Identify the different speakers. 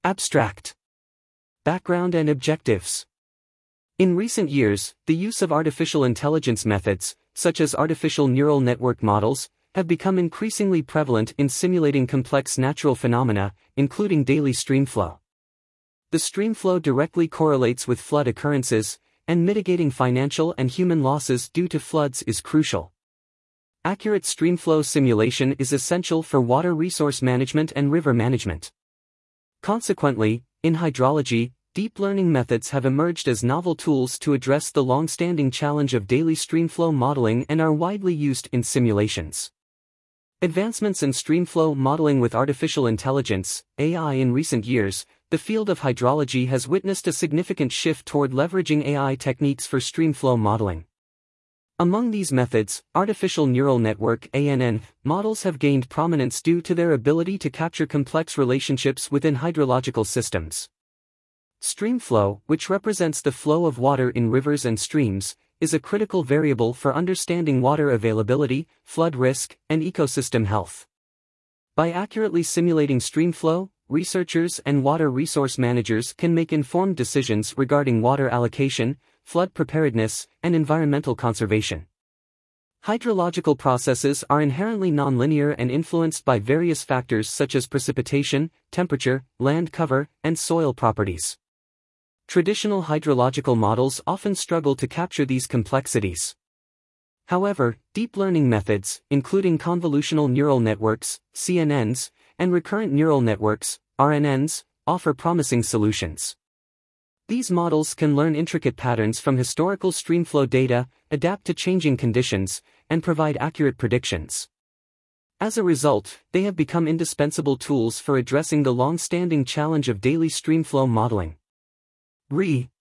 Speaker 1: Abstract. Background and objectives. In recent years, the use of artificial intelligence methods, such as artificial neural network models, have become increasingly prevalent in simulating complex natural phenomena, including daily streamflow. The streamflow directly correlates with flood occurrences, and mitigating financial and human losses due to floods is crucial. Accurate streamflow simulation is essential for water resource management and river management. Consequently, in hydrology, deep learning methods have emerged as novel tools to address the long-standing challenge of daily streamflow modeling and are widely used in simulations. Advancements in streamflow modeling with artificial intelligence, AI. In recent years, the field of hydrology has witnessed a significant shift toward leveraging AI techniques for streamflow modeling. Among these methods, artificial neural network (ANN) models have gained prominence due to their ability to capture complex relationships within hydrological systems. Streamflow, which represents the flow of water in rivers and streams, is a critical variable for understanding water availability, flood risk, and ecosystem health. By accurately simulating streamflow, researchers and water resource managers can make informed decisions regarding water allocation, flood preparedness, and environmental conservation. Hydrological processes are inherently nonlinear and influenced by various factors such as precipitation, temperature, land cover, and soil properties. Traditional hydrological models often struggle to capture these complexities. However, deep learning methods, including convolutional neural networks, CNNs, and recurrent neural networks, RNNs, offer promising solutions. These models can learn intricate patterns from historical streamflow data, adapt to changing conditions, and provide accurate predictions. As a result, they have become indispensable tools for addressing the long-standing challenge of daily streamflow modeling.